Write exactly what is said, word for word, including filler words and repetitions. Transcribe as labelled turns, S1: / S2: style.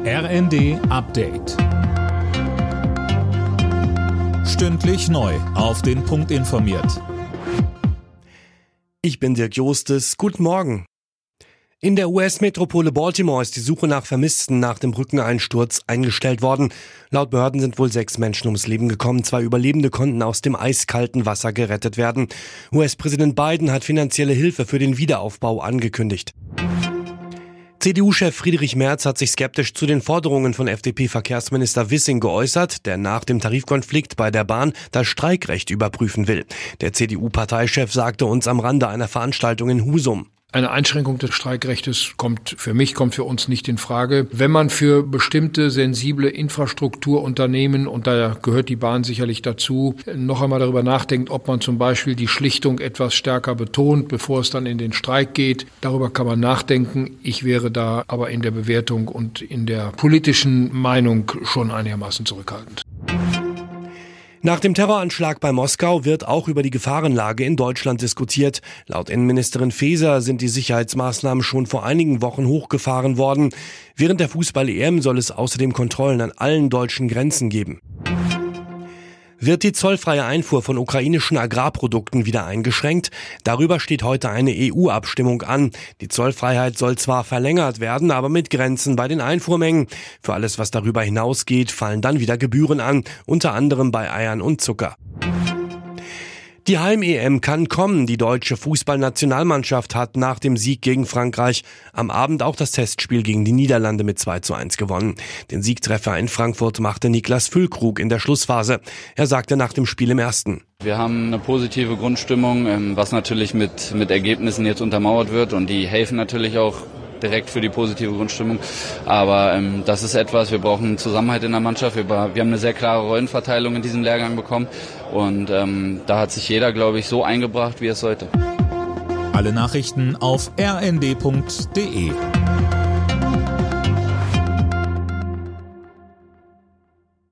S1: R N D Update. Stündlich neu auf den Punkt informiert.
S2: Ich bin Dirk Jostes. Guten Morgen. In der U S-Metropole Baltimore ist die Suche nach Vermissten nach dem Brückeneinsturz eingestellt worden. Laut Behörden sind wohl sechs Menschen ums Leben gekommen. Zwei Überlebende konnten aus dem eiskalten Wasser gerettet werden. U S-Präsident Biden hat finanzielle Hilfe für den Wiederaufbau angekündigt. C D U-Chef Friedrich Merz hat sich skeptisch zu den Forderungen von F D P-Verkehrsminister Wissing geäußert, der nach dem Tarifkonflikt bei der Bahn das Streikrecht überprüfen will. Der C D U-Parteichef sagte uns am Rande einer Veranstaltung in Husum:
S3: Eine Einschränkung des Streikrechtes kommt für mich, kommt für uns nicht in Frage. Wenn man für bestimmte sensible Infrastrukturunternehmen, und da gehört die Bahn sicherlich dazu, noch einmal darüber nachdenkt, ob man zum Beispiel die Schlichtung etwas stärker betont, bevor es dann in den Streik geht, darüber kann man nachdenken. Ich wäre da aber in der Bewertung und in der politischen Meinung schon einigermaßen zurückhaltend.
S2: Nach dem Terroranschlag bei Moskau wird auch über die Gefahrenlage in Deutschland diskutiert. Laut Innenministerin Faeser sind die Sicherheitsmaßnahmen schon vor einigen Wochen hochgefahren worden. Während der Fußball-E M soll es außerdem Kontrollen an allen deutschen Grenzen geben. Wird die zollfreie Einfuhr von ukrainischen Agrarprodukten wieder eingeschränkt? Darüber steht heute eine E U-Abstimmung an. Die Zollfreiheit soll zwar verlängert werden, aber mit Grenzen bei den Einfuhrmengen. Für alles, was darüber hinausgeht, fallen dann wieder Gebühren an, unter anderem bei Eiern und Zucker. Die Heim-E M kann kommen. Die deutsche Fußballnationalmannschaft hat nach dem Sieg gegen Frankreich am Abend auch das Testspiel gegen die Niederlande mit zwei zu eins gewonnen. Den Siegtreffer in Frankfurt machte Niklas Füllkrug in der Schlussphase. Er sagte nach dem Spiel im ersten:
S4: Wir haben eine positive Grundstimmung, was natürlich mit, mit Ergebnissen jetzt untermauert wird, und die helfen natürlich auch direkt für die positive Grundstimmung. Aber ähm, das ist etwas, wir brauchen Zusammenhalt in der Mannschaft. Wir, wir haben eine sehr klare Rollenverteilung in diesem Lehrgang bekommen. Und ähm, da hat sich jeder, glaube ich, so eingebracht, wie es sollte.
S1: Alle Nachrichten auf r n d punkt d e.